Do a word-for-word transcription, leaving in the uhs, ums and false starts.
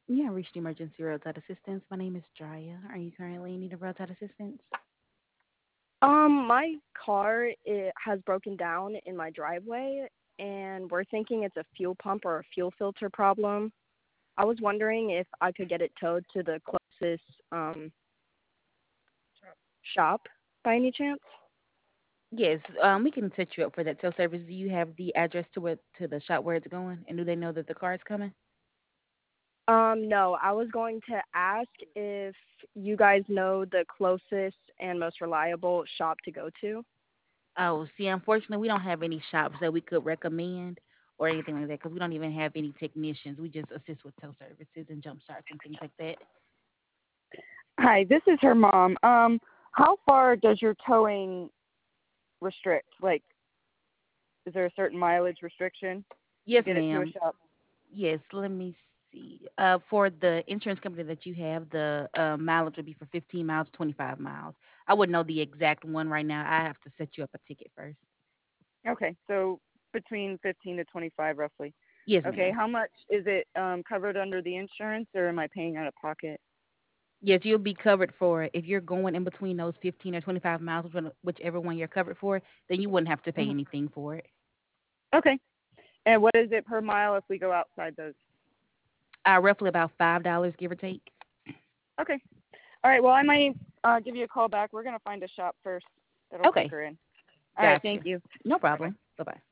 You have reached emergency roadside assistance. My name is Jaya. Are you currently in need of roadside assistance? Um, my car it has broken down in my driveway, and we're thinking it's a fuel pump or a fuel filter problem. I was wondering if I could get it towed to the closest um shop by any chance. Yes, um, we can set you up for that tow service. Do you have the address to it to the shop where it's going, and do they know that the car is coming? Um, no, I was going to ask if you guys know the closest and most reliable shop to go to. Oh, see, unfortunately, we don't have any shops that we could recommend or anything like that because we don't even have any technicians. We just assist with tow services and jump starts and things like that. Hi, this is her mom. Um, how far does your towing restrict? Like, is there a certain mileage restriction to Yes, get it to a ma'am. shop? Yes, let me see. Uh, for the insurance company that you have, the uh, mileage would be for fifteen miles, twenty-five miles. I wouldn't know the exact one right now. I have to set you up a ticket first. Okay, so between fifteen to twenty-five roughly. Yes, Okay, ma'am. how much is it um, covered under the insurance, or am I paying out of pocket? Yes, you'll be covered for if you're going in between those fifteen or twenty-five miles, which one- whichever one you're covered for, then you wouldn't have to pay Hmm. anything for it. Okay, and what is it per mile if we go outside those? Uh, roughly about five dollars, give or take. Okay, all right. Well, I might uh, give you a call back. We're gonna find a shop first that'll take Okay, her in. All right, thank gotcha. you. No Bye bye. problem. Bye bye.